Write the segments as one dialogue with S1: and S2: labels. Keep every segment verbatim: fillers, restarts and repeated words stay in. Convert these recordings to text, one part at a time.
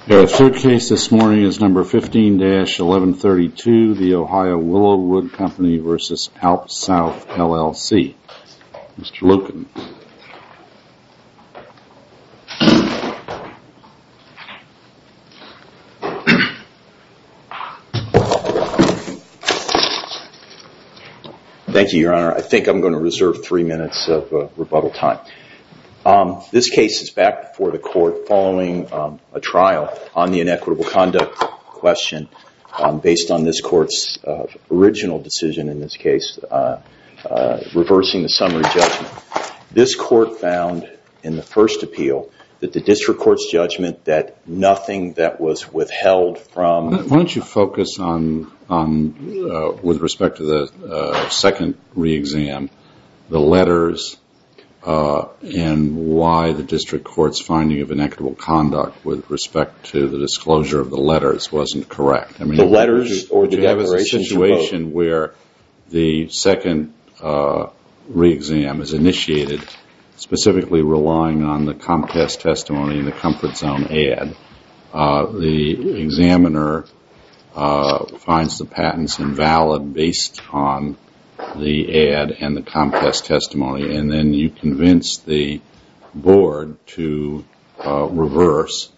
S1: Our third case this morning is number fifteen dash eleven thirty-two, the Ohio Willow Wood Company versus Alp South L L C. Mister Lucan.
S2: Thank you, Your Honor. I think I'm going to reserve three minutes of uh, rebuttal time. Um, this case is back before the court following um, a trial on the inequitable conduct question um, based on this court's uh, original decision in this case, uh, uh, reversing the summary judgment. This court found in the first appeal that the district court's judgment that nothing that was withheld from...
S1: Why don't you focus on, on uh, with respect to the uh, second re-exam, the letters... Uh, and why the district court's finding of inequitable conduct with respect to the disclosure of the letters wasn't correct. I mean,
S2: the letters or the declaration?
S1: Have a situation where the second uh, re-exam is initiated specifically relying on the Comtest testimony and the comfort zone ad. Uh, the examiner uh, finds the patents invalid based on the ad and the Comtest testimony, and then you convince the board to uh, reverse,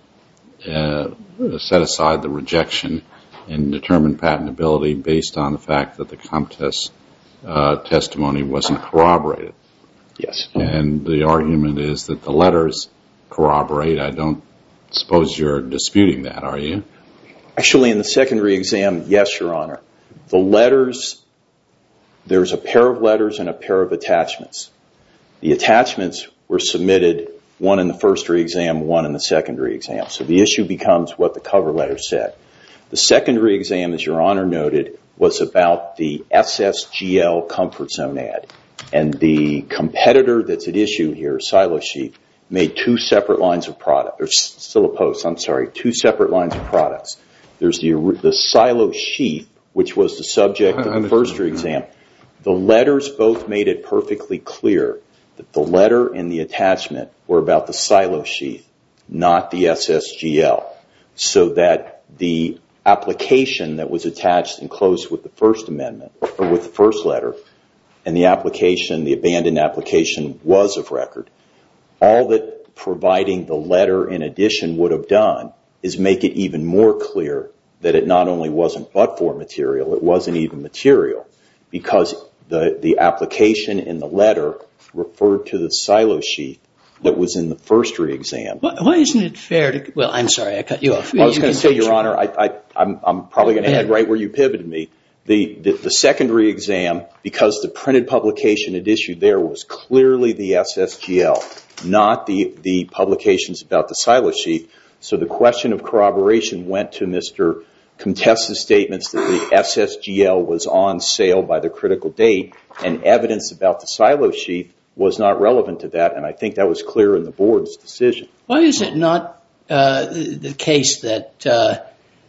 S1: uh, set aside the rejection, and determine patentability based on the fact that the Comtest uh, testimony wasn't corroborated.
S2: Yes.
S1: And the argument is that the letters corroborate. I don't suppose you're disputing that, are you?
S2: Actually, in the second re-exam, yes, Your Honor. The letters... There's a pair of letters and a pair of attachments. The attachments were submitted, one in the first re-exam, one in the second re-exam. So the issue becomes what the cover letter said. The second re-exam, as Your Honor noted, was about the S S G L comfort zone ad. And the competitor that's at issue here, Silo Sheath, made two separate lines of product, or Silo Post, I'm sorry, two separate lines of products. There's the, the Silo Sheath, which was the subject of the first re-exam. The letters both made it perfectly clear that the letter and the attachment were about the Silo Sheath, not the S S G L, so that the application that was attached and closed with the first amendment, or with the first letter, and the application, the abandoned application, was of record. All that providing the letter in addition would have done is make it even more clear that it not only wasn't but-for material, it wasn't even material, because the, the application in the letter referred to the Silo Sheath that was in the first re-exam.
S3: Why isn't it fair to... Well, I'm sorry, I cut you off.
S2: I was going to say, Your Honor, I, I, I'm, I'm probably going to head right where you pivoted me. The, the, the second re-exam, because the printed publication it issued there was clearly the S S G L, not the, the publications about the Silo Sheath. So the question of corroboration went to Mister Comtest's statements that the S S G L was on sale by the critical date, and evidence about the Silo Sheath was not relevant to that, and I think that was clear in the board's decision.
S3: Why is it not uh, the case that uh,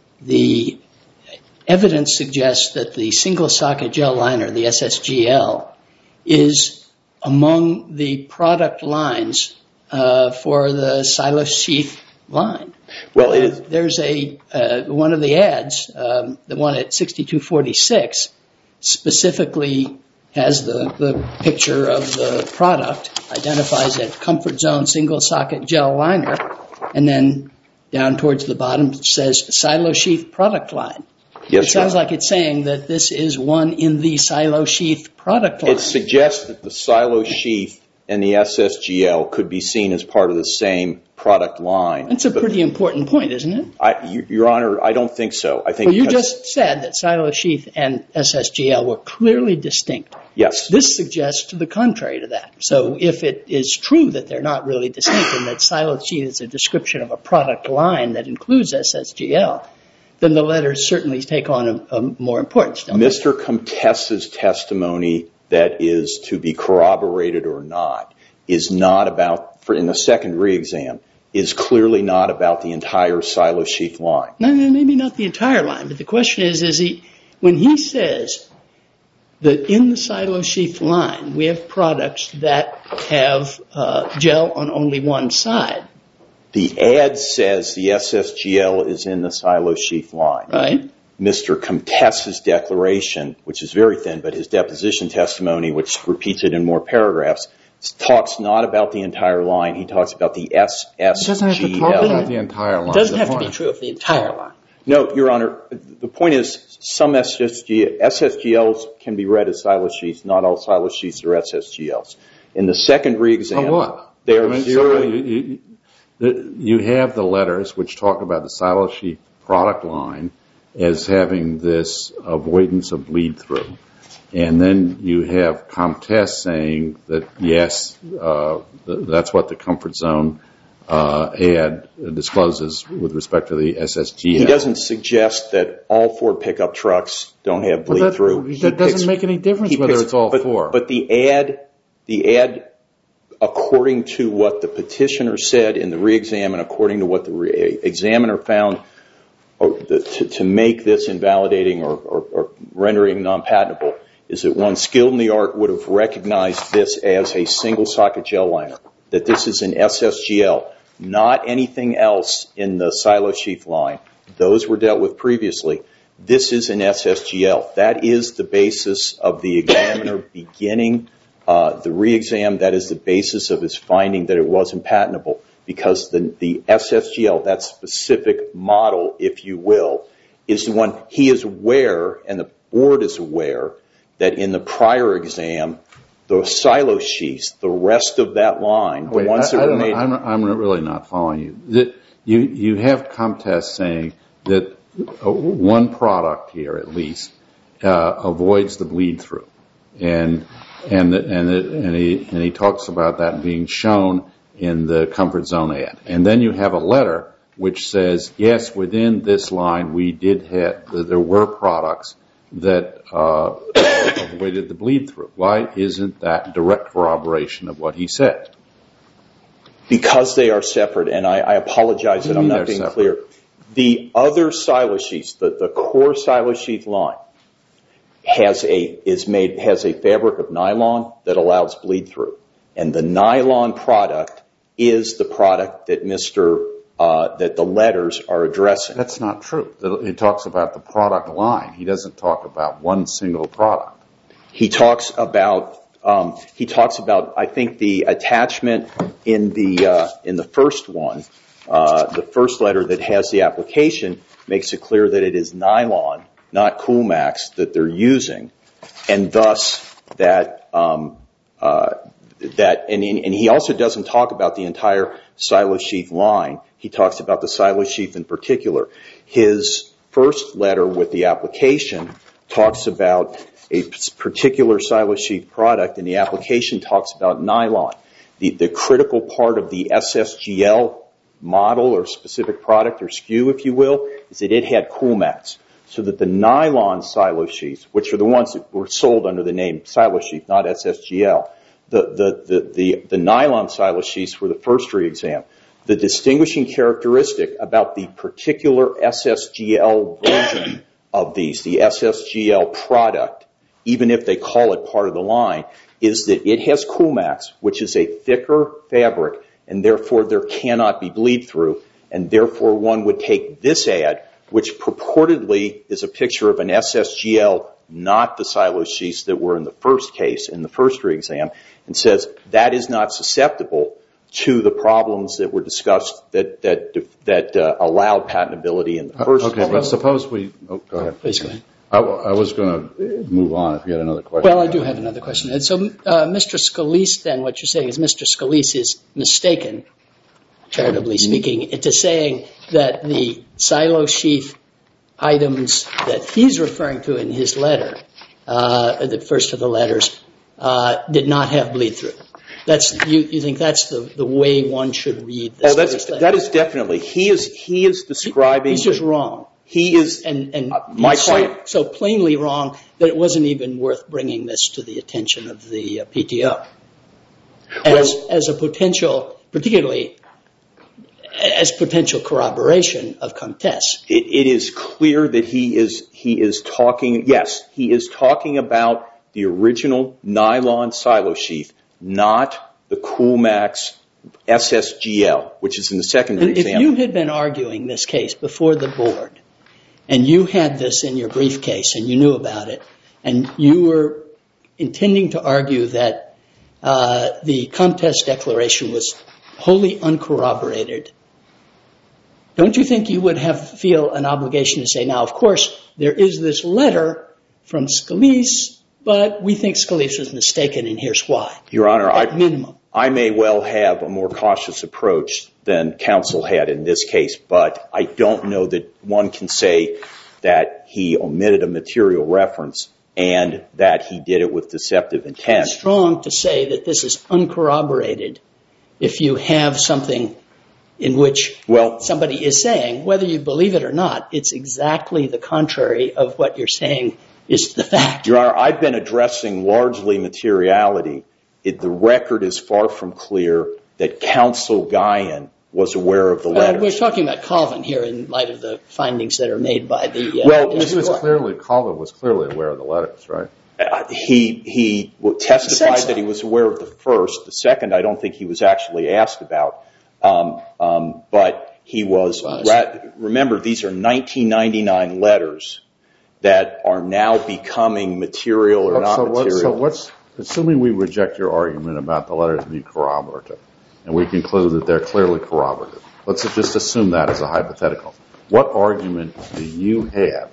S3: the evidence suggests that the single socket gel liner, the S S G L, is among the product lines uh, for the Silo Sheath line?
S2: Well, it is.
S3: Uh, there's a uh, one of the ads, um, the one at sixty-two forty-six, specifically has the, the picture of the product, identifies it comfort zone single socket gel liner, and then down towards the bottom says Silo Sheath product line.
S2: Yes,
S3: it sounds like it's saying that this is one in the Silo Sheath product line.
S2: It suggests that the Silo Sheath and the S S G L could be seen as part of the same product line.
S3: That's a pretty important point, isn't it?
S2: I, Your Honor, I don't think so. I think
S3: well, you just said that Silo Sheath and S S G L were clearly distinct.
S2: Yes.
S3: This suggests to the contrary to that. So if it is true that they're not really distinct and that Silo Sheath is a description of a product line that includes S S G L, then the letters certainly take on a, a more importance.
S2: Mister Comtest's testimony that is to be corroborated or not is not about, for in the second re-exam, is clearly not about the entire Silo Sheath line.
S3: No, no, maybe not the entire line, but the question is, is he, when he says that in the Silo Sheath line we have products that have uh, gel on only one side,
S2: The ad says the S S G L is in the silo sheath line.
S3: Right.
S2: Mister Comtesse's declaration, which is very thin, but his deposition testimony, which repeats it in more paragraphs, talks not about the entire line. He talks about the S S G L.
S1: It doesn't have to talk about the entire line.
S3: It doesn't have to be true of the entire line.
S2: No, Your Honor. The point is some S S G, S S G Ls can be read as silo sheaths. Not all silo sheaths are S S G Ls. In the second re-exam,
S1: oh, what?
S2: they are
S1: I mean,
S2: zero.
S1: so you, you, you have the letters which talk about the silo sheath product line as having this avoidance of bleed through. And then you have Comtesse saying that, yes, uh, that's what the comfort zone uh, ad discloses with respect to the S S G L.
S2: He doesn't suggest that all Ford pickup trucks don't have bleed
S1: that,
S2: through.
S1: That doesn't picks, make any difference whether picks, it's all
S2: but,
S1: four.
S2: But the ad, the ad, according to what the petitioner said in the re-exam and according to what the re- examiner found, or the, to, to make this invalidating or, or, or rendering non-patentable, is that one skilled in the art would have recognized this as a single socket gel liner, that this is an S S G L, not anything else in the silo sheath line. Those were dealt with previously. This is an S S G L. That is the basis of the examiner beginning uh, the re-exam. That is the basis of his finding that it wasn't patentable, because the, the S S G L, that specific model, if you will, is the one he is aware, and the board is aware, that in the prior exam, the silo sheaths, the rest of that line, the
S1: Wait,
S2: ones
S1: I,
S2: that
S1: I
S2: were made...
S1: I'm, I'm really not following you. That you, you have Comtesse saying that one product here, at least, uh, avoids the bleed through. And, and, and, and, he, and he talks about that being shown in the comfort zone ad. And then you have a letter which says, yes, within this line, we did have, there were products that uh, avoided the bleed through. Why isn't that direct corroboration of what he said?
S2: Because they are separate, and I, I apologize that I'm not being
S1: separate?
S2: clear. The other silo sheaths, the, the core silo sheath line, has a is made has a fabric of nylon that allows bleed through, and the nylon product is the product that Mister Uh, that the letters are addressing.
S1: That's not true. He talks about the product line. He doesn't talk about one single product.
S2: He talks about um, he talks about I think the attachment in the uh, in the first one, uh, the first letter that has the application makes it clear that it is nylon, not Coolmax, that they're using, and thus that um, uh, that and, and he also doesn't talk about the entire silo sheath line. He talks about the silo sheath in particular. His first letter with the application talks about a particular silo sheath product, and the application talks about nylon. The, the critical part of the S S G L model or specific product or S K U, if you will, is that it had Coolmax. So that the nylon silo sheaths, which are the ones that were sold under the name silo sheath, not S S G L, the, the, the, the, the nylon silo sheaths were the first re-exam. The distinguishing characteristic about the particular S S G L version of these, the S S G L product, even if they call it part of the line, is that it has Coolmax, which is a thicker fabric, and therefore there cannot be bleed through, and therefore one would take this ad, which purportedly is a picture of an S S G L, not the silo sheaths that were in the first case, in the first re-exam, and says that is not susceptible to the problems that were discussed that that that uh, allowed patentability in the first.
S1: Okay, but suppose we. Oh, go ahead.
S3: Please go ahead.
S1: I, I was going to move on if you had another question.
S3: Well, I do have another question. And so, uh, Mister Scalise, then, what you're saying is Mister Scalise is mistaken, charitably speaking, into saying that the silo sheath items that he's referring to in his letter, uh, the first of the letters, uh, did not have bleed through. That's you, you think that's the, the way one should read this?
S2: Oh, that's, that is definitely. He is he is describing.
S3: He's just wrong.
S2: He is
S3: and and
S2: uh, my
S3: client so, so plainly wrong that it wasn't even worth bringing this to the attention of the uh, P T O as well, as a potential, particularly as potential corroboration of Comtesse.
S2: It, it is clear that he is he is talking. Yes, he is talking about the original nylon silo sheath, not the Coolmax S S G L, which is in the second re-exam.
S3: If you had been arguing this case before the board, and you had this in your briefcase, and you knew about it, and you were intending to argue that uh, the Comtest declaration was wholly uncorroborated, don't you think you would have feel an obligation to say, now, of course, there is this letter from Scalise, but we think Scalise was mistaken, and here's why.
S2: Your Honor,
S3: At
S2: I,
S3: minimum.
S2: I may well have a more cautious approach than counsel had in this case, but I don't know that one can say that he omitted a material reference and that he did it with deceptive intent.
S3: It's strong to say that this is uncorroborated if you have something in which well, somebody is saying, whether you believe it or not, it's exactly the contrary of what you're saying is the fact.
S2: Your Honor, I've been addressing largely materiality. It, the record is far from clear that Counsel Guyon was aware of the letter.
S3: Well, we're talking about Colvin here in light of the findings that are made by the... Uh,
S1: well, he was clearly, Colvin was clearly aware of the letters, right?
S2: Uh, he he testified so. that he was aware of the first. The second, I don't think he was actually asked about. Um, um, but he was, ra- remember, these are nineteen ninety-nine letters that are now becoming material or not
S1: so
S2: material.
S1: What's, so what's, assuming we reject your argument about the letters being corroborative, and we conclude that they're clearly corroborative, let's just assume that as a hypothetical. What argument do you have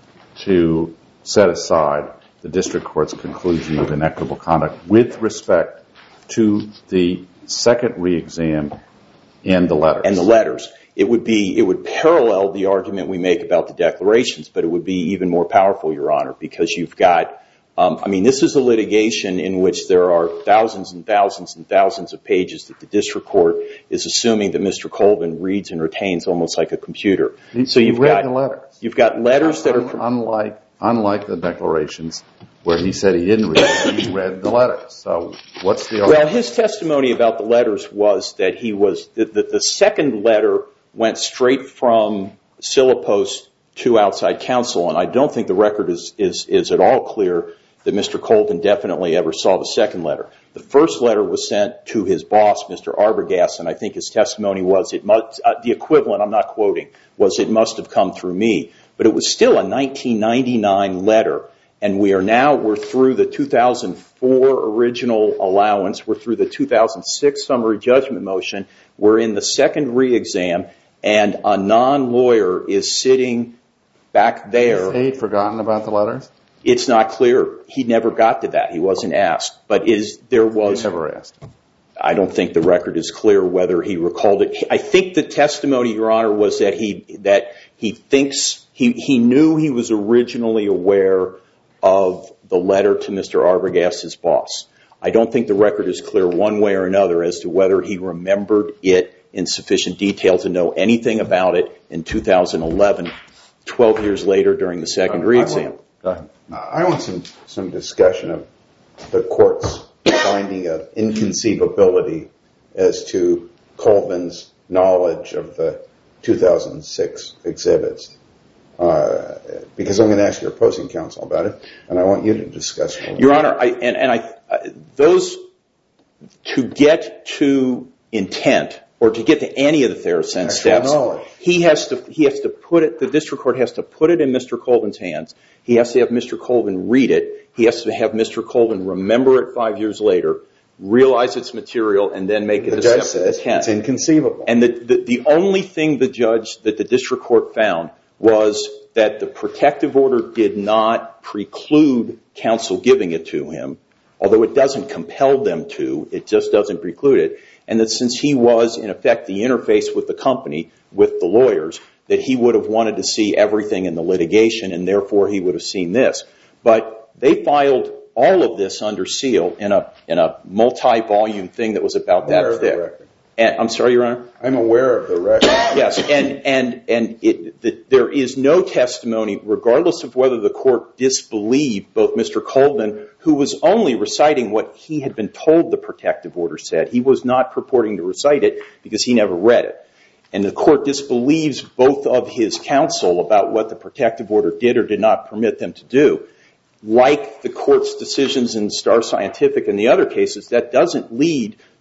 S1: to set aside the district court's conclusion of inequitable conduct with respect to the second re-exam and the letters?
S2: And the letters. It would be, it would parallel the argument we make about the declarations, but it would be even more powerful, Your Honor, because you've got, um, I mean, this is a litigation in which there are thousands and thousands and thousands of pages that the district court is assuming that Mister Colvin reads and retains almost like a computer.
S1: He,
S2: so you've
S1: he read
S2: got,
S1: the letters.
S2: You've got letters that are...
S1: Unlike, unlike the declarations where he said he didn't read it, he read the letters. So what's the argument?
S2: Well, his testimony about the letters was that he was, that the, the second letter went straight from Silipost to outside counsel, and I don't think the record is, is, is at all clear that Mister Colvin definitely ever saw the second letter. The first letter was sent to his boss, Mister Arbogast, and I think his testimony was, it must, uh, the equivalent, I'm not quoting, was it must have come through me. But it was still a nineteen ninety-nine letter, and we are now, we're through the two thousand four original allowance, we're through the two thousand six summary judgment motion, we're in the second re-exam, and a non-lawyer is sitting back there.
S1: Has he forgotten about the letters?
S2: It's not clear. He never got to that. He wasn't asked. But is there was...
S1: He never asked.
S2: I don't think the record is clear whether he recalled it. I think the testimony, Your Honor, was that he that he thinks he he knew he was originally aware of the letter to Mister Arbogast's boss. I don't think the record is clear one way or another as to whether he remembered it in sufficient detail to know anything about it in two thousand eleven, twelve years later during the second re-exam.
S4: Go ahead. I want some, some discussion of the court's finding of inconceivability as to Colvin's knowledge of the two thousand six exhibits. Uh, because I'm going to ask your opposing counsel about it, and I want you to discuss it.
S2: Your Honor, I, and, and I, I, those, to get to intent, or to get to any of the Theracent steps,
S4: knowledge.
S2: he has to he has to put it, the district court has to put it in Mister Colvin's hands. He has to have Mister Colvin read it. He has to have Mister Colvin remember it five years later, realize its material, and then make it a deceptive intent.
S4: It's inconceivable.
S2: And the, the, the only thing the judge, that the district court found, was that the protective order did not preclude counsel giving it to him, although it doesn't compel them to, it just doesn't preclude it, and that since he was, in effect, the interface with the company, with the lawyers, that he would have wanted to see everything in the litigation, and therefore he would have seen this. But they filed all of this under seal in a in a multi-volume thing that was about that thick. And, I'm sorry, Your Honor?
S4: I'm aware of the record.
S2: Yes, and and and it, the, there is no testimony, regardless of whether the court disbelieved both Mister Colvin, who was only reciting what he had been told the protective order said. He was not purporting to recite it because he never read it. And the court disbelieves both of his counsel about what the protective order did or did not permit them to do. Like the court's decisions in Star Scientific and the other cases, that doesn't lead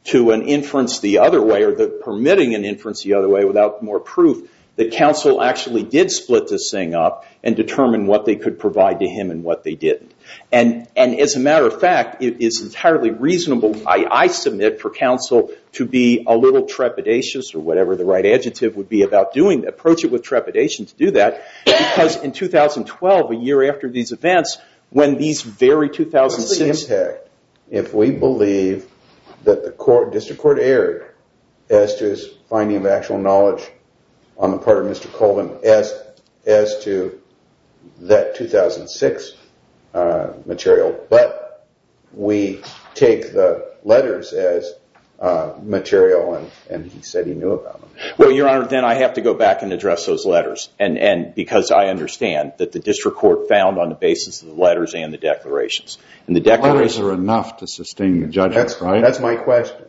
S2: to an inference the other way, or the permitting an inference the other way without more proof, that counsel actually did split this thing up and determine what they could provide to him and what they didn't. And, and as a matter of fact, it is entirely reasonable, I, I submit, for counsel to be a little trepidatious, or whatever the right adjective would be, about doing, approach it with trepidation to do that, because in two thousand twelve, a year after these events, when these very two thousand six...
S4: What's the impact if we believe that the court, district court erred as to his finding of actual knowledge on the part of Mister Colvin as as to that two thousand six uh, material, but we take the letters as uh, material, and, and he said he knew about them?
S2: Well, Your Honor, then I have to go back and address those letters, and, and because I understand that the district court found on the basis of the letters and the declarations. And the declarations
S1: letters are enough to sustain the judgment,
S4: that's,
S1: right?
S4: That's my question.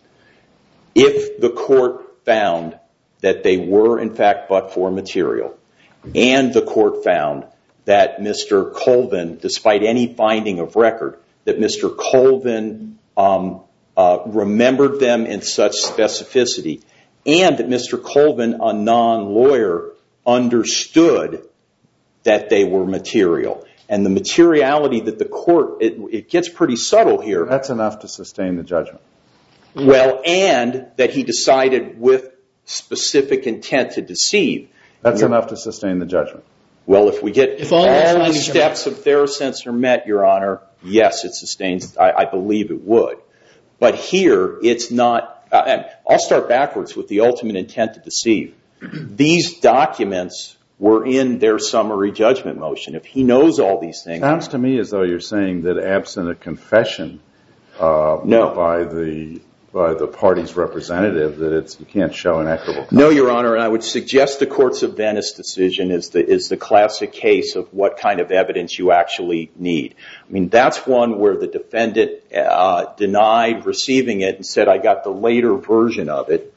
S2: If the court found that they were, in fact, but-for material, and the court found that Mister Colvin, despite any finding of record, that Mister Colvin um, uh, remembered them in such specificity, and that Mister Colvin, a non-lawyer, understood that they were material. And the materiality that the court, it, it gets pretty subtle here.
S1: That's enough to sustain the judgment.
S2: Well, and that he decided with specific intent to deceive.
S1: That's enough to sustain the judgment.
S2: Well, if we get
S3: If all
S2: all,
S3: those
S2: the
S3: findings are
S2: steps of Theracense are met, Your Honor, yes, it sustains. I, I believe it would. But here, it's not. Uh, I'll start backwards with the ultimate intent to deceive. These documents were in their summary judgment motion. If he knows all these things.
S1: Sounds to me as though you're saying that absent a confession uh,
S2: no.
S1: by the by the party's representative, that it's you can't show an equitable.
S2: No, Your Honor, and I would suggest the Courts of Venice decision is the is the classic case of what kind of evidence you actually need. I mean, that's one where the defendant uh, denied receiving it and said, "I got the later version of it,"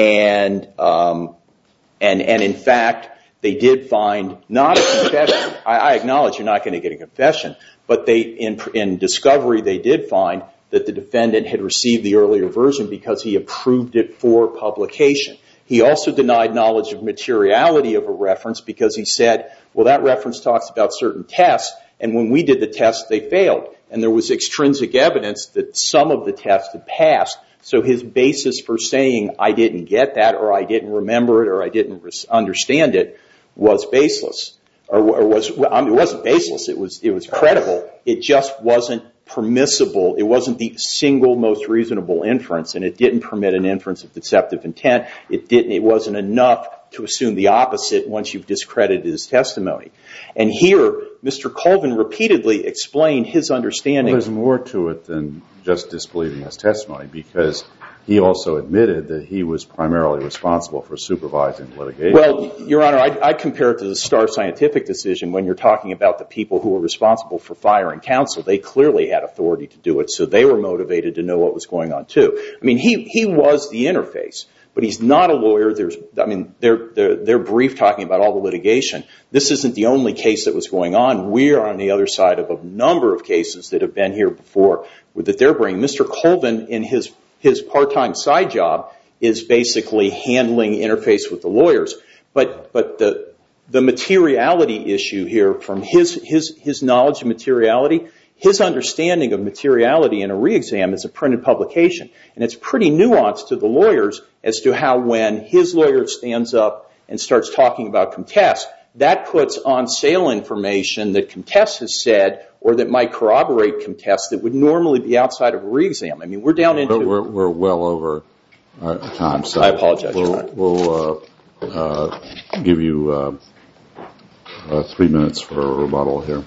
S2: and um, and and in fact, they did find not a confession. I, I acknowledge you're not going to get a confession, but they in in discovery they did find that the defendant had received the earlier version because he approved it for publication. He also denied knowledge of materiality of a reference because he said, well, that reference talks about certain tests, and when we did the tests, they failed. And there was extrinsic evidence that some of the tests had passed, so his basis for saying, I didn't get that, or I didn't remember it, or I didn't res- understand it, was baseless. Or, or was, I mean, it wasn't baseless, it was, it was credible. It just wasn't permissible. It wasn't the single most reasonable inference, and it didn't permit an inference of deceptive intent. It didn't. It wasn't enough to assume the opposite once you've discredited his testimony. And here, Mister Colvin repeatedly explained his understanding.
S1: Well, there's more to it than just disbelieving his testimony, because he also admitted that he was primarily responsible for supervising litigation.
S2: Well, Your Honor, I, I compare it to the Star Scientific decision when you're talking about the people who were responsible for firing counsel. They clearly had authority to do it, so they were motivated to know what was going on, too. I mean, he, he was the interface, but he's not a lawyer. There's, I mean, they're, they're, they're brief talking about all the litigation. This isn't the only case that was going on. We are on the other side of a number of cases that have been here before that they're bringing. Mister Colvin, in his His part-time side job is basically handling interface with the lawyers. But but the the materiality issue here, from his his his knowledge of materiality, his understanding of materiality in a re-exam is a printed publication. And it's pretty nuanced to the lawyers as to how when his lawyer stands up and starts talking about contest, that puts on sale information that contest has said or that might corroborate contest that would normally be outside of a re-exam. I mean, we're down into...
S1: We're, we're well over our time. So
S2: I apologize.
S1: We'll, we'll uh, uh, give you uh, uh, three minutes for a rebuttal here.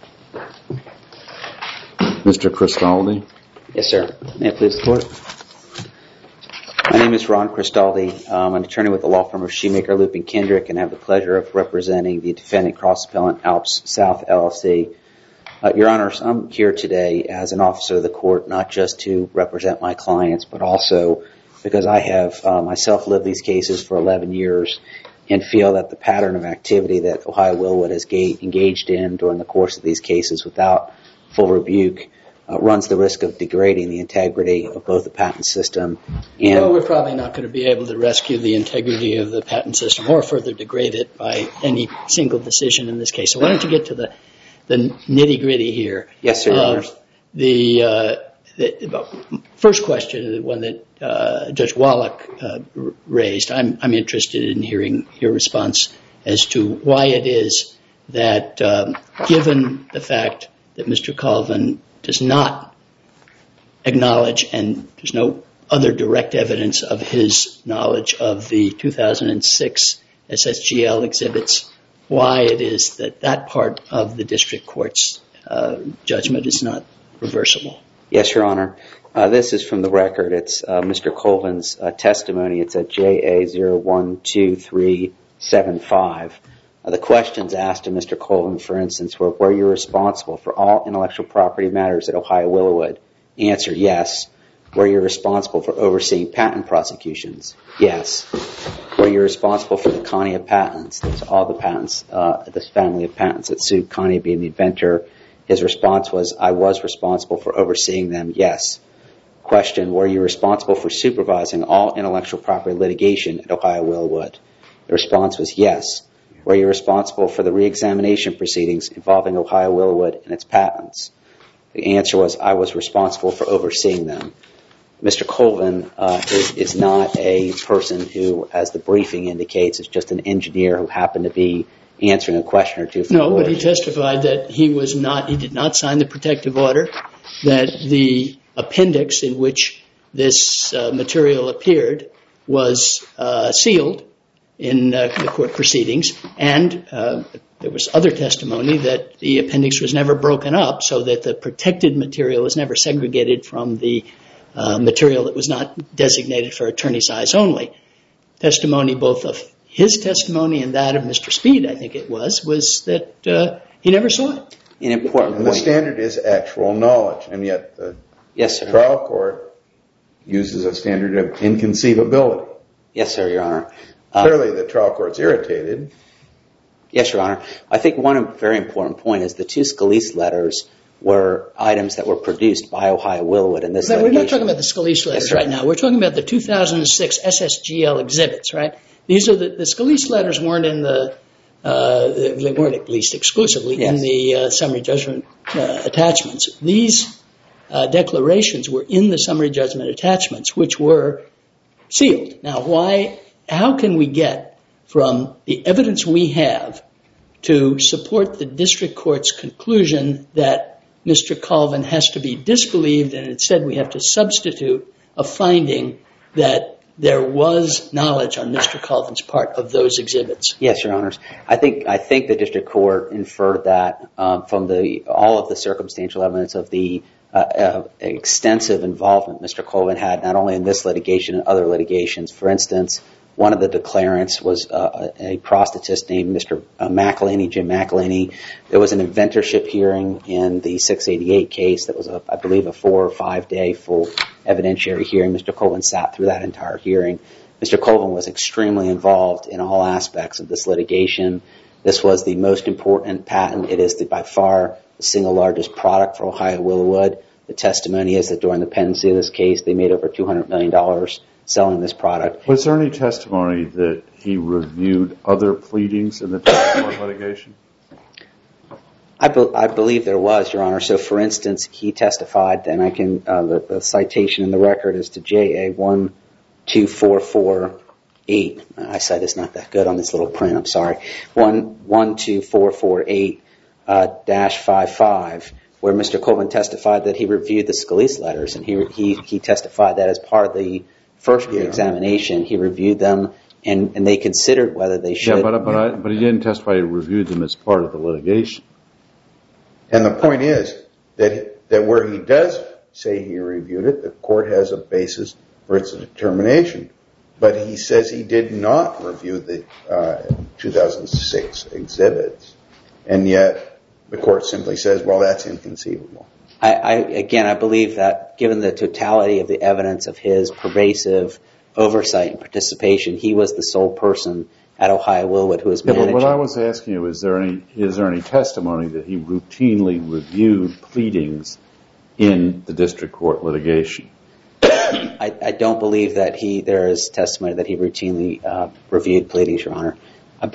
S1: Mister Cristaldi?
S5: Yes, sir. May it please the Court? My name is Ron Cristaldi. I'm an attorney with the law firm of Shoemaker, Lupin, Kendrick, and I have the pleasure of representing the defendant cross-appellant Alps South L L C. Uh, Your Honors, I'm here today as an officer of the court, not just to represent my clients, but also because I have uh, myself lived these cases for eleven years and feel that the pattern of activity that Ohio Willwood has ga- engaged in during the course of these cases without full rebuke uh, runs the risk of degrading the integrity of both the patent system and...
S3: Well, we're probably not going to be able to rescue the integrity of the patent system or further degrade it by any single decision in this case. So why don't you get to the, the nitty-gritty here.
S5: Yes, sir.
S3: Uh, the, uh, the first question, the one that uh, Judge Wallach uh, raised, I'm, I'm interested in hearing your response as to why it is that, um, given the fact that Mister Colvin does not acknowledge, and there's no other direct evidence of his knowledge of the two thousand six S S G L exhibits, why it is that that part of the district court's uh, judgment is not reversible.
S5: Yes, Your Honor. Uh, this is from the record. It's uh, Mister Colvin's uh, testimony. It's at J A zero one two three seven five. Uh, the questions asked to Mister Colvin, for instance, were, were you responsible for all intellectual property matters at Ohio Willowood? Answer, yes. Were you responsible for overseeing patent prosecutions? Yes. Were you responsible for the Kania patents? That's all the patents, uh, this family of patents that sued Kania being the inventor. His response was, I was responsible for overseeing them, yes. Question, were you responsible for supervising all intellectual property litigation at Ohio Willowood? The response was yes. Were you responsible for the reexamination proceedings involving Ohio Willowood and its patents? The answer was, I was responsible for overseeing them. Mister Colvin uh, is, is not a person who, as the briefing indicates, is just an engineer who happened to be answering a question or two. For
S3: no,
S5: the
S3: but he testified that he was not, he did not sign the protective order, that the appendix in which this uh, material appeared was uh, sealed in uh, the court proceedings, and uh, there was other testimony that the appendix was never broken up so that the protected material was never segregated from the uh, material that was not designated for attorney size only. Testimony both of his testimony and that of Mister Speed, I think it was, was that uh, he never saw it.
S5: An important
S4: and
S5: point.
S4: The standard is actual knowledge, and yet the
S5: yes, sir.
S4: trial court uses a standard of inconceivability.
S5: Yes, sir, Your Honor. Uh,
S4: Clearly the trial court's irritated.
S5: Yes, Your Honor. I think one very important point is the two Scalise letters were items that were produced by Ohio Willowood in this
S3: But
S5: litigation.
S3: we're not talking about the Scalise letters
S5: Yes,
S3: right now. We're talking about the two thousand six S S G L exhibits, right? These are the, the Scalise letters weren't in the, uh, they weren't at least exclusively
S5: yes.
S3: in the uh, summary judgment uh, attachments. These uh, declarations were in the summary judgment attachments, which were sealed. Now, why? How can we get from the evidence we have to support the district court's conclusion that Mister Colvin has to be disbelieved, and instead we have to substitute a finding that there was knowledge on Mister Colvin's part of those exhibits?
S5: Yes, Your Honors. I think I think the district court inferred that um, from the all of the circumstantial evidence of the uh, uh, extensive involvement Mister Colvin had not only in this litigation and other litigations. For instance, one of the declarants was uh, a prosthetist named Mister McElhaney, Jim McElhaney. There was an inventorship hearing in the six eighty-eight case that was, a, I believe, a four or five day full evidentiary hearing. Mister Colvin sat through that entire hearing. Mister Colvin was extremely involved in all aspects of this litigation. This was the most important patent. It is the, by far the single largest product for Ohio Willowood. The testimony is that during the pendency of this case, they made over two hundred million dollars selling this product.
S1: Was there any testimony that he reviewed other pleadings in the court litigation?
S5: I, be, I believe there was, Your Honor. So, for instance, he testified, and I can uh, the, the citation in the record is to J A one two four four eight. I said it's not that good on this little print. I'm sorry. One one two four four eight uh, dash five five, where Mister Colvin testified that he reviewed the Scalise letters, and he he he testified that as part of the first
S4: yeah.
S5: examination, he reviewed them, and, and they considered whether they should.
S1: Yeah, but but, I, but he didn't testify. He reviewed them as part of the litigation.
S4: And the point is that that where he does say he reviewed it, the court has a basis for its determination. But he says he did not review the uh, two thousand six exhibits, and yet the court simply says, "Well, that's inconceivable."
S5: I, I, again, I believe that given the totality of the evidence of his pervasive oversight and participation, he was the sole person at Ohio Willowood who was
S1: yeah,
S5: managing.
S1: But what I was asking you is there any is there any testimony that he routinely reviewed pleadings in the district court litigation?
S5: I, I don't believe that he, there is testimony that he routinely uh, reviewed pleadings, Your Honor. I,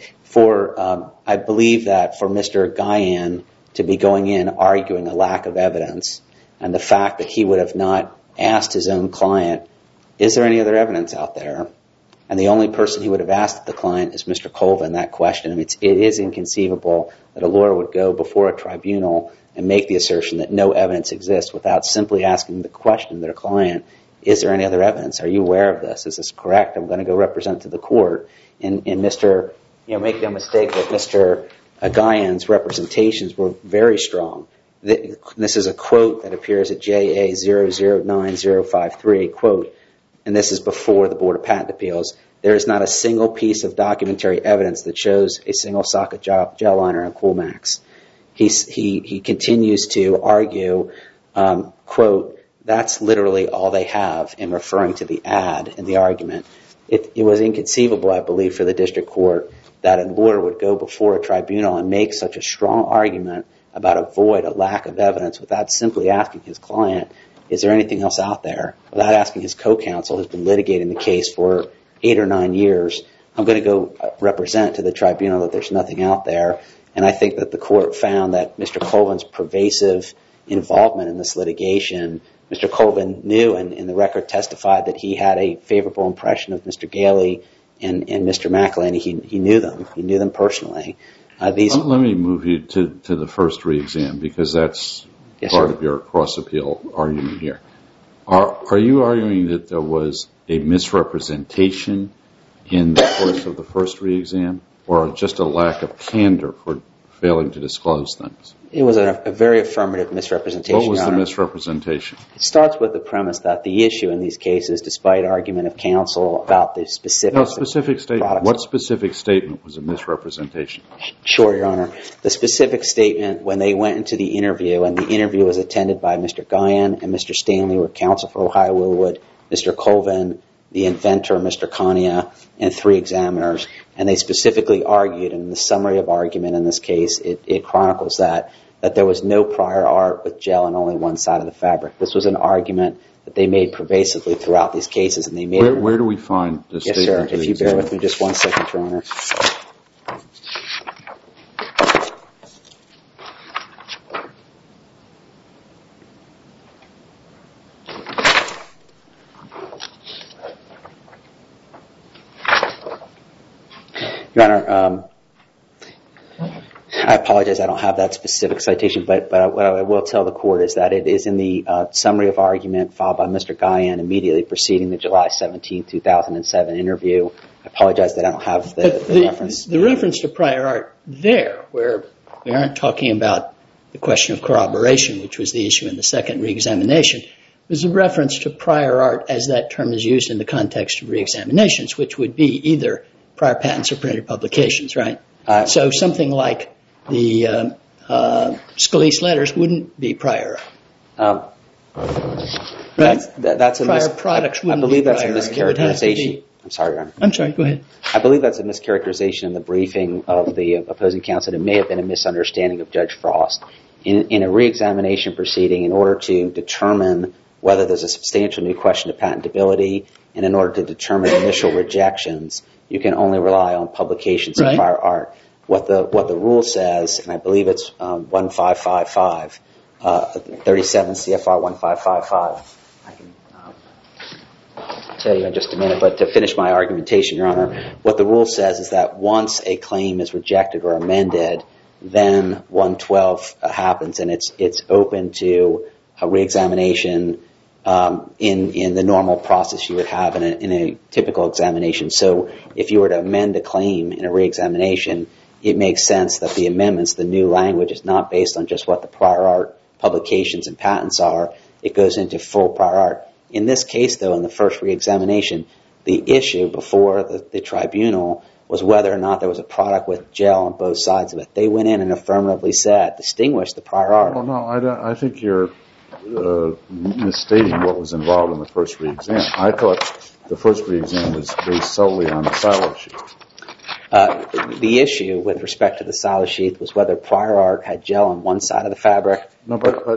S5: for, um, I believe that for Mister Guyan to be going in arguing a lack of evidence and the fact that he would have not asked his own client, is there any other evidence out there? And the only person he would have asked the client is Mister Colvin that question. I mean, it's, it is inconceivable that a lawyer would go before a tribunal and make the assertion that no evidence exists without simply asking the question to their client, is there any other evidence? Are you aware of this? Is this correct? I'm going to go represent to the court. And, and Mister, you know, make no mistake that Mister Guyan's representations were very strong. This is a quote that appears at J A zero zero nine zero five three, quote, and this is before the Board of Patent Appeals, there is not a single piece of documentary evidence that shows a single socket gel, gel liner in Coolmax. He's, he, he continues to argue, um, quote, that's literally all they have, in referring to the ad in the argument. It, it was inconceivable, I believe, for the district court that a lawyer would go before a tribunal and make such a strong argument about a void, a lack of evidence, without simply asking his client, is there anything else out there? Without asking his co-counsel, who's been litigating the case for eight or nine years, I'm going to go represent to the tribunal that there's nothing out there. And I think that the court found that Mister Colvin's pervasive involvement in this litigation, Mister Colvin knew, and, and the record testified that he had a favorable impression of Mister Galey and, and Mister McElhaney. He, he knew them. He knew them personally. Uh, these
S1: Let me move you to, to the first re-exam, because that's yes, part sir. of your cross-appeal argument here. Are, are you arguing that there was a misrepresentation in the course of the first re-exam, or just a lack of candor for failing to disclose things?
S5: It was a, a very affirmative misrepresentation.
S1: What was the misrepresentation?
S5: It starts with the premise that the issue in these cases, despite argument of counsel about the specifics
S1: no, specific statement.
S5: Products.
S1: What specific statement was a misrepresentation?
S5: Sure, Your Honor. The specific statement, when they went into the interview, and the interview was attended by Mister Guyan and Mister Stanley, were counsel for Ohio Willwood, Mister Colvin, the inventor, Mister Kania, and three examiners. And they specifically argued, and in the summary of argument in this case, it, it chronicles that, that there was no prior art with gel on only one side of the fabric. This was an argument that they made pervasively throughout these cases. And they made
S1: Where, where do we find the
S5: yes,
S1: statement?
S5: Yes, sir. If you bear with me just one second, Your Honor. Your Honor, um, I apologize, I don't have that specific citation, but, but what I will tell the court is that it is in the uh, summary of argument filed by Mister Guyan immediately preceding the July seventeenth, two thousand seven interview. I apologize that I don't have the, the,
S3: the
S5: reference.
S3: The reference to prior art there, where we aren't talking about the question of corroboration, which was the issue in the second reexamination, was a reference to prior art as that term is used in the context of reexaminations, which would be either prior patents or printed publications, right? Uh, so something like the uh, uh, Scalise letters wouldn't be prior art.
S5: Um, right? That's, that's a
S3: prior
S5: mis-
S3: products wouldn't
S5: I believe
S3: be
S5: that's a mischaracterization.
S3: Be,
S5: I'm sorry, Your Honor.
S3: I'm sorry, go ahead.
S5: I believe that's a mischaracterization in the briefing of the opposing counsel. It may have been a misunderstanding of Judge Frost. In, in a reexamination proceeding, in order to determine whether there's a substantial new question of patentability, and in order to determine initial rejections, you can only rely on publications
S3: right.
S5: of prior art. What the what the rule says, and I believe it's um, one five five five, uh, thirty-seven C F R one five five five. I can uh, tell you in just a minute, but to finish my argumentation, Your Honor, what the rule says is that once a claim is rejected or amended, then one twelve happens, and it's it's open to a reexamination um, in in the normal process you would have in a, in a typical examination. So if you were to amend a claim in a reexamination, it makes sense that the amendments, the new language, is not based on just what the prior art publications and patents are. It goes into full prior art. In this case, though, in the first reexamination, the issue before the, the tribunal was whether or not there was a product with gel on both sides of it. They went in and affirmatively said, distinguished the prior art.
S1: Well, no, I, don't, I think you're uh, misstating what was involved in the first re-exam. I thought the first re-exam was based solely on the silo sheet.
S5: Uh, the issue with respect to the silo sheath was whether prior art had gel on one side of the fabric.
S1: No, but, but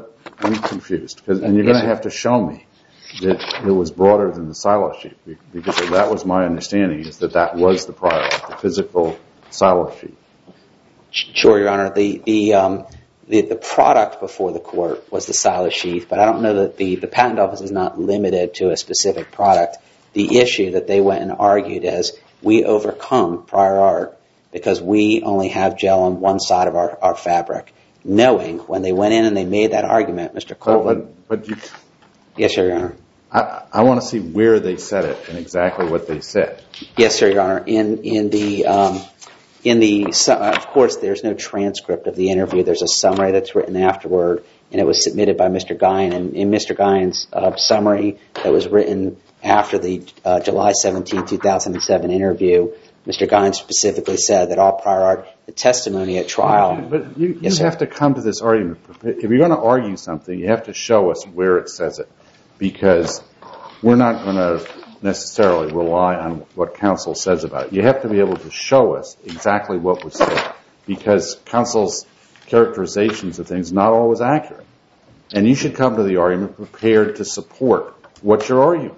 S1: I'm confused, cause, and you're going to have to show me that it was broader than the silo sheet, because that was my understanding, is that that was the prior art, the physical silo sheet.
S5: Sure, Your Honor. The the, um, the the product before the court was the silo sheath, but I don't know that the, the patent office is not limited to a specific product. The issue that they went and argued is we overcome prior art because we only have gel on one side of our, our fabric, knowing when they went in and they made that argument, Mister Colvin. But, but you... Yes, sir, Your Honor.
S1: I, I want to see where they said it and exactly what they said.
S5: Yes, sir, Your Honor. In in the um, in the of course, there's no transcript of the interview. There's a summary that's written afterward, and it was submitted by Mister Guyon. And in Mister Guyon's uh, summary that was written after the uh, July seventeenth, two thousand seven interview, Mister Guyon specifically said that all prior art, the testimony at trial.
S1: But you, you
S5: yes,
S1: have to come to this argument. If you're going to argue something, you have to show us where it says it, because we're not going to necessarily rely on what counsel says about it. You have to be able to show us exactly what was said, because counsel's characterizations of things are not always accurate. And you should come to the argument prepared to support what you're arguing.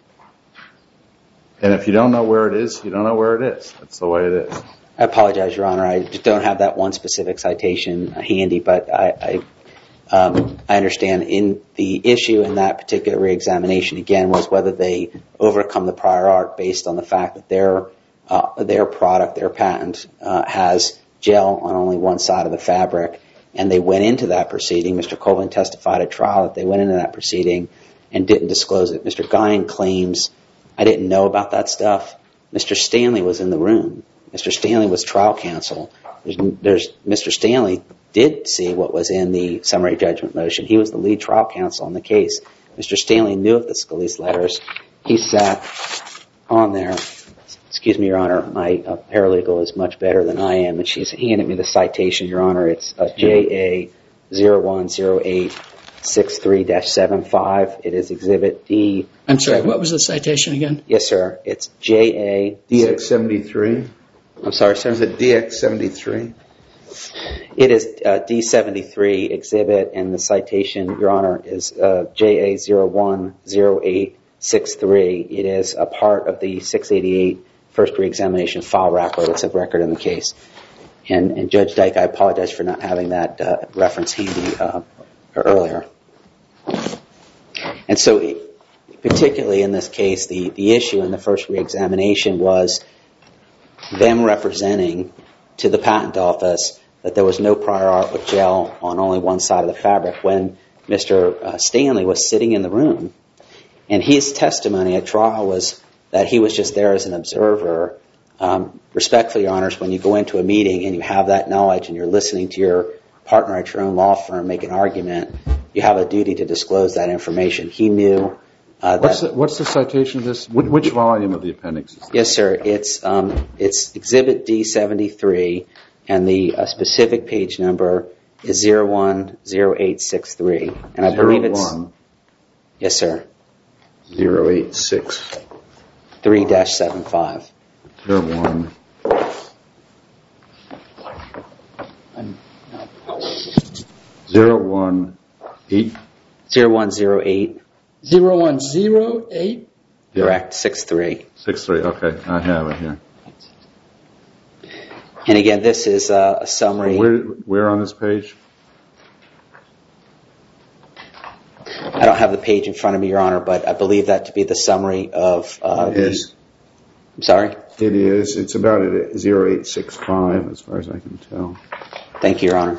S1: And if you don't know where it is, you don't know where it is. That's the way it is.
S5: I apologize, Your Honor. I just don't have that one specific citation handy, but I, I Um, I understand in the issue in that particular reexamination, again, was whether they overcome the prior art based on the fact that their uh, their product, their patent, uh, has gel on only one side of the fabric. And they went into that proceeding. Mister Colvin testified at trial that they went into that proceeding and didn't disclose it. Mister Guyon claims, I didn't know about that stuff. Mister Stanley was in the room. Mister Stanley was trial counsel. There's, there's Mister Stanley did see what was in the summary judgment motion. He was the lead trial counsel in the case. Mister Stanley knew of the Scalise letters. He sat on there. Excuse me, Your Honor. My uh, paralegal is much better than I am, and she's handed me the citation, Your Honor. It's uh, J A zero one zero eight six three dash seven five. It is Exhibit D.
S3: I'm sorry, what was the citation again?
S5: Yes, sir. It's J A
S4: D X seventy-three.
S5: I'm sorry, sir.
S4: Is it D X seventy-three?
S5: It is uh, D seventy-three exhibit, and the citation, Your Honor, is uh, J A zero one zero eight six three. It is a part of the six eighty-eight first reexamination file record. It's a record in the case. And, and Judge Dyke, I apologize for not having that uh, reference handy uh, earlier. And so, particularly in this case, the, the issue in the first reexamination was them representing to the patent office that there was no prior art with gel on only one side of the fabric when Mister Uh, Stanley was sitting in the room. And his testimony at trial was that he was just there as an observer. Um, respectfully, Your Honors, when you go into a meeting and you have that knowledge and you're listening to your partner at your own law firm make an argument, you have a duty to disclose that information. He knew uh, that...
S1: What's the, what's the citation of this? Which, which volume of the appendix is this?
S5: Yes, sir. It's, um, it's Exhibit D seventy-three, and the uh, specific page number is zero one zero eight six three. And I believe it's...
S1: one.
S5: Yes, sir.
S4: zero eight six.
S5: three dash seven five.
S1: Zero one. Zero one eight.
S5: zero one zero eight.
S3: zero one zero eight?
S5: Correct. six three.
S1: Six three. Okay, I have it here.
S5: And again, this is uh, a summary.
S1: Where, where on this page?
S5: I don't have the page in front of me, Your Honor, but I believe that to be the summary of... Uh,
S4: It is.
S5: The, I'm sorry?
S4: It is. It's about at zero eight six five as far as I can tell.
S5: Thank you, Your Honor.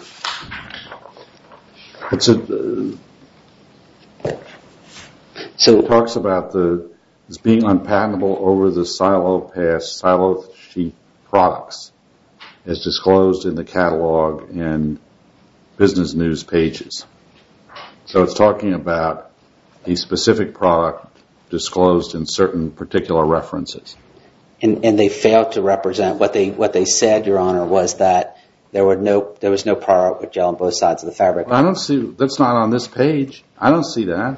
S1: It's a, uh,
S5: So
S1: it talks about the as being unpatentable over the silo pass, silo sheet products as disclosed in the catalog and business news pages. So it's talking about a specific product disclosed in certain particular references.
S5: And, and they failed to represent what they what they said, Your Honor, was that there were no there was no prior art with gel on both sides of the fabric.
S1: I don't see that's not on this page. I don't see that.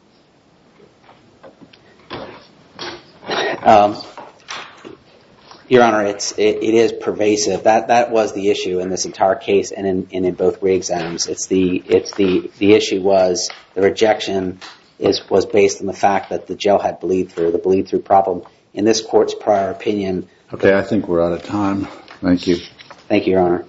S5: Um, Your Honor, it's, it, it is pervasive. That that was the issue in this entire case and in, and in both re-exams. It's the, it's the, the issue was the rejection is, was based on the fact that the gel had bleed through, the bleed through problem. In this court's prior opinion.
S1: Okay, I think we're out of time. Thank you.
S5: Thank you, Your Honor.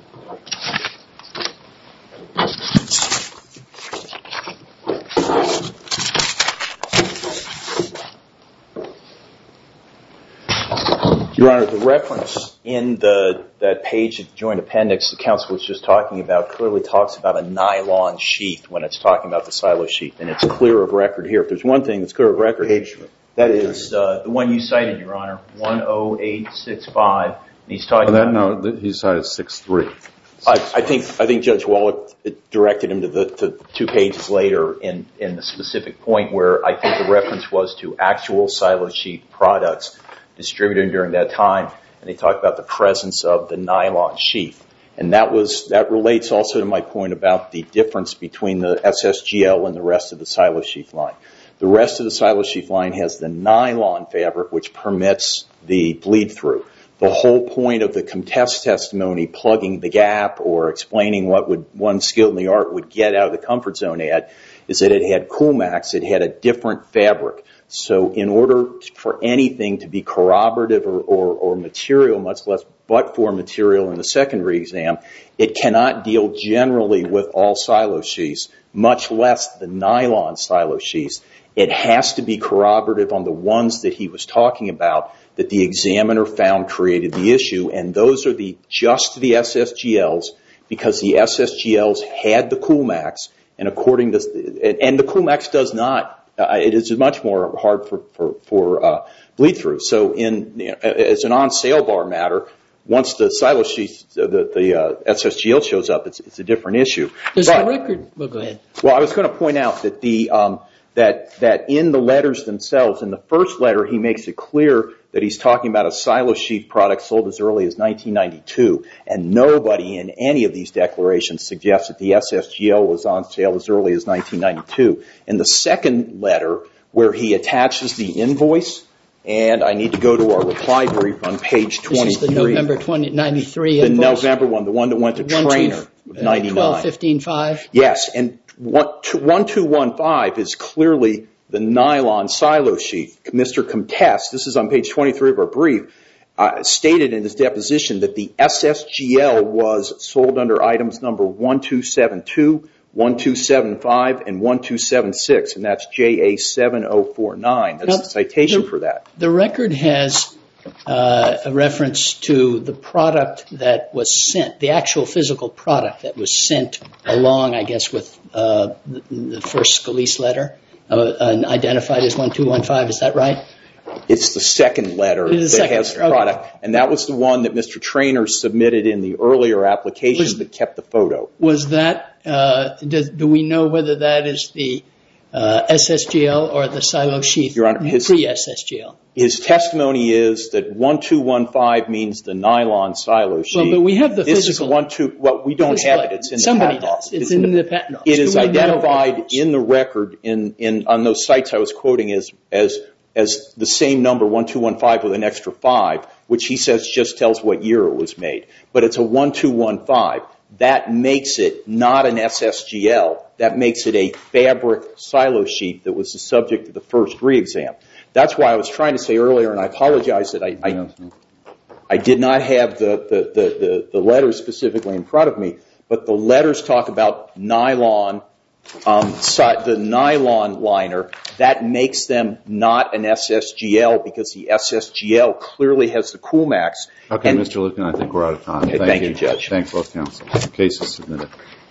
S2: Your Honor, the reference in the that page of the joint appendix the counsel was just talking about clearly talks about a nylon sheath when it's talking about the silo sheath, and it's clear of record here. If there's one thing that's clear of record, page, that is uh, the one you cited, Your Honor, one oh eight six five. And he's talking
S1: oh, that,
S2: about...
S1: No, he cited six three.
S2: I, I think I think Judge Wallach directed him to the to two pages later in, in the specific point where I think the reference was to actual silo sheath products distributed during that time, and they talked about the presence of the nylon sheath. And that was that relates also to my point about the difference between the S S G L and the rest of the silo sheath line. The rest of the silo sheath line has the nylon fabric, which permits the bleed through. The whole point of the contest testimony, plugging the gap or explaining what would one skilled in the art would get out of the comfort zone ad, is that it had Coolmax, it had a different fabric. So in order for anything to be corroborative or, or, or material, much less but for material in the second re-exam, it cannot deal generally with all silo sheaths, much less the nylon silo sheaths. It has to be corroborative on the ones that he was talking about that the examiner found created the issue, and those are the just the S S G Ls, because the S S G Ls had the Coolmax, and according to and the Coolmax does not. Uh, it is much more hard for for, for uh, bleed through. So, in you know, as an on sale bar matter, once the silo sheath, the, the uh, S S G L shows up, it's it's a different issue.
S3: Does
S2: but,
S3: the record? Well, go ahead.
S2: Well, I was going to point out that the um, that that in the letters themselves, in the first letter, he makes it clear that he's talking about a silo sheath product sold as early as nineteen ninety-two, and nobody in any of these declarations suggests that the S S G L was on sale as early as nineteen ninety-two. In the second letter, where he attaches the invoice, and I need to go to our reply brief on page twenty-three.
S3: This is the November twenty ninety-three
S2: The
S3: invoice?
S2: November one, the one that went to
S3: one,
S2: Trainer,
S3: two, uh,
S2: ninety-nine.
S3: twelve fifteen five?
S2: Yes, and one two one five is clearly the nylon silo sheath. Mister Comtesse, this is on page twenty-three of our brief, uh, stated in his deposition that the S S G L was sold under items number one two seven two, one two seven five, and one two seven six, and that's J A seven oh four nine. That's
S3: now,
S2: the citation
S3: the,
S2: for that.
S3: The record has uh, a reference to the product that was sent, the actual physical product that was sent along, I guess, with uh, the, the first Scalise letter, uh, and identified as one two one five. Is that right?
S2: It's the second letter
S3: the
S2: that
S3: second
S2: has the
S3: letter.
S2: product,
S3: Okay.
S2: and that was the one that Mister Trainer submitted in the earlier application
S3: Was-
S2: that kept the photo.
S3: Was that, uh, does, do we know whether that is the uh, S S G L or the silo sheath
S2: Your Honor, his-
S3: pre-S S G L?
S2: His testimony is that one two one five means the nylon silo sheath.
S3: Well, but we have the
S2: this
S3: physical.
S2: is one two. Well, we don't have it. It's in
S3: Somebody
S2: the patent
S3: does.
S2: office.
S3: It's in the patent office.
S2: It is
S3: Do we know
S2: identified
S3: what it is?
S2: in the record in, in on those sites I was quoting as as as the same number one two one five with an extra five, which he says just tells what year it was made. But it's a one two one five. That makes it not an S S G L. That makes it a fabric silo sheath that was the subject of the first re-exam. That's why I was trying to say earlier, and I apologize that I I, I did not have the, the, the, the, the letters specifically in front of me, but the letters talk about nylon, um, si- the nylon liner. That makes them not an S S G L because the S S G L clearly has the Coolmax.
S1: Okay,
S2: And-
S1: Mister Lucan, I think we're out of time.
S2: Okay, thank you, Judge.
S1: Thanks, both counsel. The case is submitted.